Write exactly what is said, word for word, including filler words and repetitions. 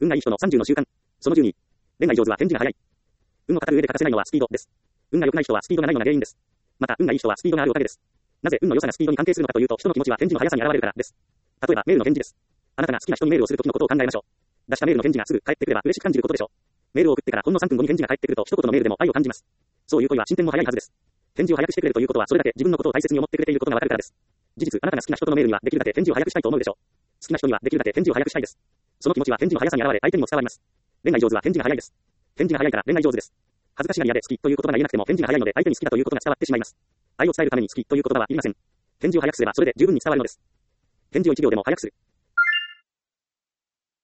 運がいい人のさんじゅうの習慣。そのじゅうに。恋愛上手は返事が早い。運を語る上で欠かせないのはスピードです。運が良くない人はスピードがないのが原因です。また、運がいい人はスピードがあるおかげです。なぜ運の良さがスピードに関係するのかというと、人の気持ちは返事の速さに現れるからです。例えば、メールの返事です。あなたが好きな人にメールをするときのことを考えましょう。出したメールの返事がすぐ返ってくれば嬉しく感じることでしょう。メールを送ってからほんのさんぷんごに返事が返ってくると、一言のメールでも愛を感じます。そういう恋は進展も早いはずです。返事を早くしてくれるということは、それだけ自分のことを大切に思ってくれていることがわかるからです。事実、あなたが好きな人とのメールにはできるだけ返事を早くしたいと思うでしょう。好きな人にはできるだけ返事を早くしたいです。その気持ちは返事の速さに現れ、相手にも伝わります。恋愛上手は返事が早いです。返事が早いから恋愛上手です。恥ずかしがり屋で好きという言葉が言えなくても返事が早いので相手に好きだということが伝わってしまいます。愛を伝えるために好きという言葉はいりません。返事を早くすればそれで十分に伝わるのです。返事をいちびょうでも早くする。